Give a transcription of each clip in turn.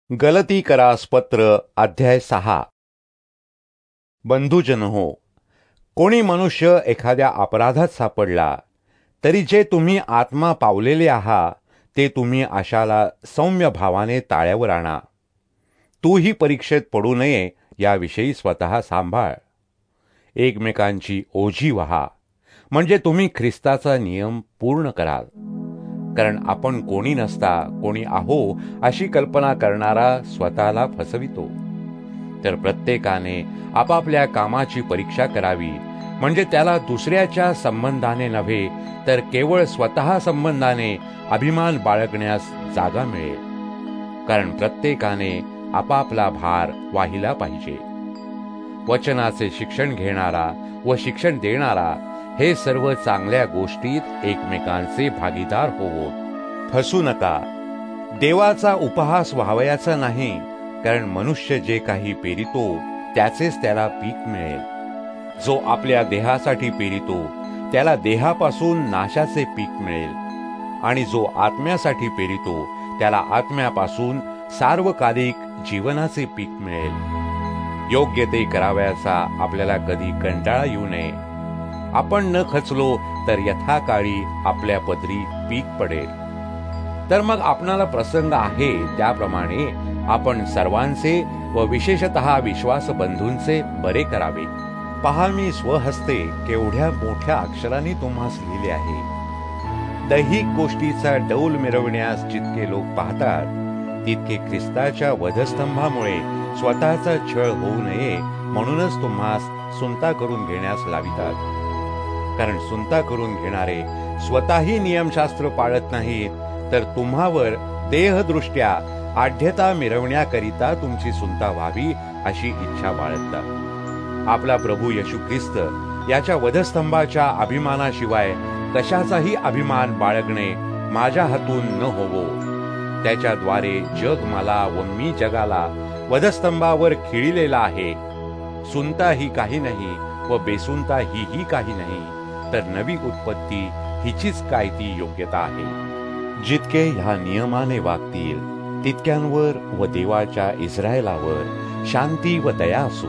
गलतीकरास पत्र अध्याय 6. बंधुजन हो, कोणी मनुष्य एखाद्या अपराधात सापडला तरी जे तुम्ही आत्मा पावलेले आहात ते तुम्ही अशाला सौम्य भावाने ताळ्यावर आणा. तूही परीक्षेत पडू नये याविषयी स्वतः सांभाळ. एकमेकांची ओझी वहा, म्हणजे तुम्ही ख्रिस्ताचा नियम पूर्ण कराल. कारण आपण कोणी नसता कोणी आहो अशी कल्पना करणारा स्वतःला फसवितो. तर प्रत्येकाने आपापल्या कामाची परीक्षा करावी, म्हणजे त्याला दुसऱ्याच्या संबंधाने नव्हे तर केवळ स्वतः संबंधाने अभिमान बाळगण्यास जागा मिळेल. कारण प्रत्येकाने आपापला भार वाहिला पाहिजे. वचनाचे शिक्षण घेणारा व शिक्षण देणारा हे सर्व चांगल्या गोष्टीत एकमेकांचे भागीदार होवोत. फसू नका. देवाचा उपहास व्हावयाचा नाही, कारण मनुष्य जे काही पेरितो त्याचेच त्याला पीक मिळेल. जो आपल्या देहासाठी पेरितो त्याला देहापासून नाशाचे पीक मिळेल, आणि जो आत्म्यासाठी पेरितो त्याला आत्म्यापासून सार्वकालिक जीवनाचे पीक मिळेल. योग्य ते करावयाचा आपल्याला कधी कंटाळा येऊ नये. आपण न खचलो तर यथाकाळी आपल्या पदरी पीक पडेल. तर मग आपणाला प्रसंग आहे त्याप्रमाणे आपण सर्वांचे व विशेषतः विश्वास बंधूंचे बरे करावे. पहा, मी स्वहस्ते केवढ्या मोठ्या अक्षरांनी तुम्हास लिहिले आहे. दैहिक गोष्टीचा डौल मिरवण्यास जितके लोक पाहतात तितके ख्रिस्ताच्या वधस्तंभामुळे स्वतःचा छळ होऊ नये म्हणूनच तुम्हास सुनता करून घेण्यास लावितात. कारण सुनता करून घेणारे स्वतःही नियमशास्त्र पाळत नाहीत, तर तुम्हावर देहदृष्ट्या आढ्यता मिरवण्याकरिता तुमची सुनता व्हावी अशी इच्छा बाळगतात. आपला प्रभू येशू ख्रिस्त याच्या वधस्तंभाच्या अभिमानाशिवाय कशाचाही अभिमान बाळगणे माझ्या हातून न होवो. त्याच्याद्वारे जग मला व मी जगाला वधस्तंभावर खिळलेला आहे. सुनता ही काही नाही व बेसुनता ही काही नाही, तर नवी उत्पत्ती हिचीच काय ती योग्यता आहे. जितके ह्या नियमाने वागतील तितक्यांवर व देवाच्या इस्रायलावर शांती व दया असो.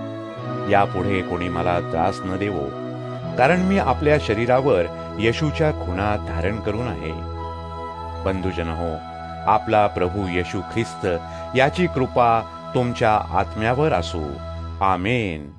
यापुढे कोणी मला त्रास न देवो, कारण मी आपल्या शरीरावर येशूच्या खुणा धारण करून आहे. बंधुजन हो, आपला प्रभू येशू ख्रिस्त याची कृपा तुमच्या आत्म्यावर असो. आमेन.